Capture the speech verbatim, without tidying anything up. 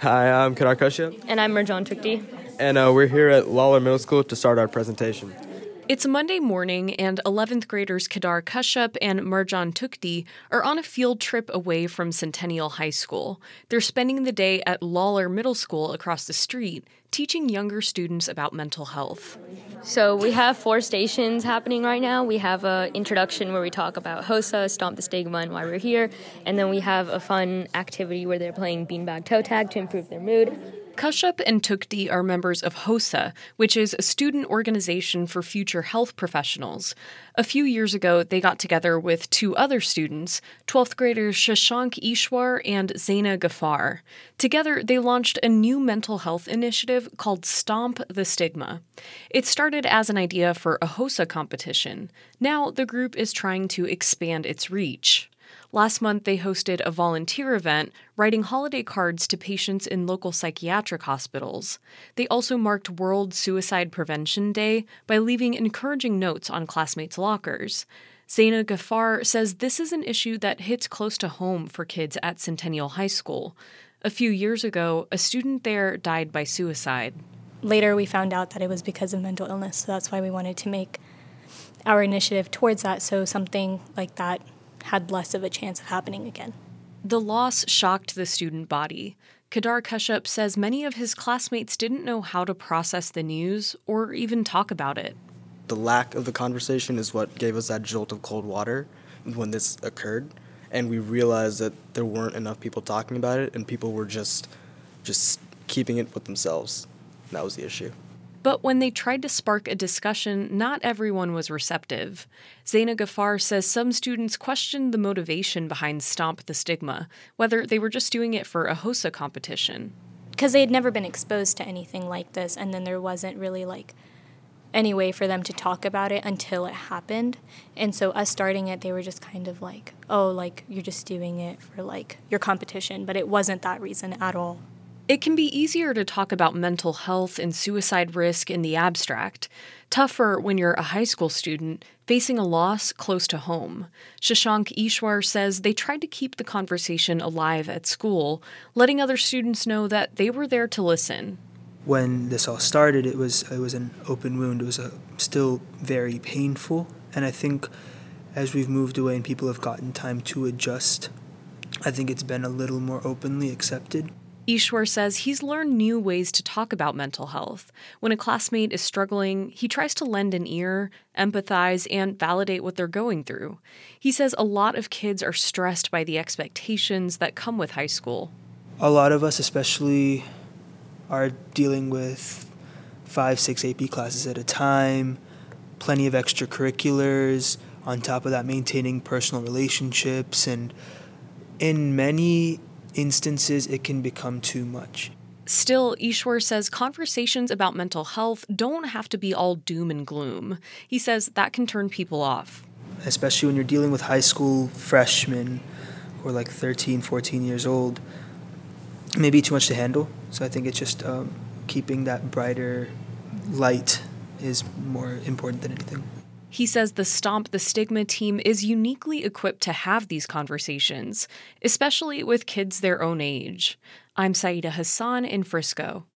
Hi, I'm Kadar Kashyap. And I'm Marjan Tukti. And uh, we're here at Lawler Middle School to start our presentation. It's Monday morning, and eleventh graders Kadar Kashyap and Marjan Tukti are on a field trip away from Centennial High School. They're spending the day at Lawler Middle School across the street, teaching younger students about mental health. So we have four stations happening right now. We have an introduction where we talk about HOSA, Stomp the Stigma, and why we're here. And then we have a fun activity where they're playing beanbag toe tag to improve their mood. Kashyap and Tukti are members of HOSA, which is a student organization for future health professionals. A few years ago, they got together with two other students, twelfth graders Shashank Ishwar and Zaina Ghaffar. Together, they launched a new mental health initiative called Stomp the Stigma. It started as an idea for a HOSA competition. Now, the group is trying to expand its reach. Last month, they hosted a volunteer event, writing holiday cards to patients in local psychiatric hospitals. They also marked World Suicide Prevention Day by leaving encouraging notes on classmates' lockers. Zaina Ghaffar says this is an issue that hits close to home for kids at Centennial High School. A few years ago, a student there died by suicide. Later, we found out that it was because of mental illness, so that's why we wanted to make our initiative towards that, so something like that had less of a chance of happening again. The loss shocked the student body. Kadar Kashyap says many of his classmates didn't know how to process the news or even talk about it. The lack of the conversation is what gave us that jolt of cold water when this occurred, and we realized that there weren't enough people talking about it, and people were just just keeping it with themselves. That was the issue. But when they tried to spark a discussion, not everyone was receptive. Zaina Ghaffar says some students questioned the motivation behind Stomp the Stigma, whether they were just doing it for a HOSA competition. Because they had never been exposed to anything like this, and then there wasn't really like any way for them to talk about it until it happened. And so us starting it, they were just kind of like, oh, like you're just doing it for like your competition, but it wasn't that reason at all. It can be easier to talk about mental health and suicide risk in the abstract, tougher when you're a high school student facing a loss close to home. Shashank Ishwar says they tried to keep the conversation alive at school, letting other students know that they were there to listen. When this all started, it was it was an open wound. It was a, still very painful, and I think as we've moved away and people have gotten time to adjust, I think it's been a little more openly accepted. Ishwar says he's learned new ways to talk about mental health. When a classmate is struggling, he tries to lend an ear, empathize, and validate what they're going through. He says a lot of kids are stressed by the expectations that come with high school. A lot of us especially are dealing with five, six A P classes at a time, plenty of extracurriculars, on top of that maintaining personal relationships, and in many instances, it can become too much. Still, Ishwar says conversations about mental health don't have to be all doom and gloom. He says that can turn people off. Especially when you're dealing with high school freshmen who are like thirteen, fourteen years old, it may be too much to handle. So I think it's just um, keeping that brighter light is more important than anything. He says the Stomp the Stigma team is uniquely equipped to have these conversations, especially with kids their own age. I'm Saida Hassan in Frisco.